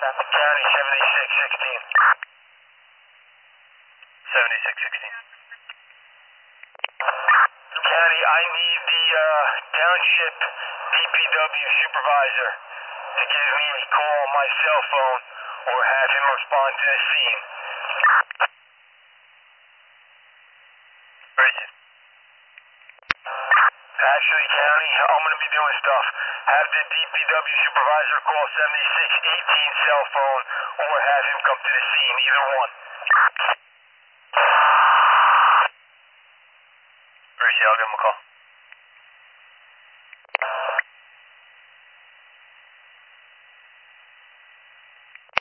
County 7616. 7616. County, I need the township DPW supervisor to give me a call on my cell phone or have him respond to the scene. Where is it? Actually, County, I'm going to be doing stuff. Have the DPW supervisor call 7618 cell phone or have him come to the scene, either one. Where is he? I'll give him a call.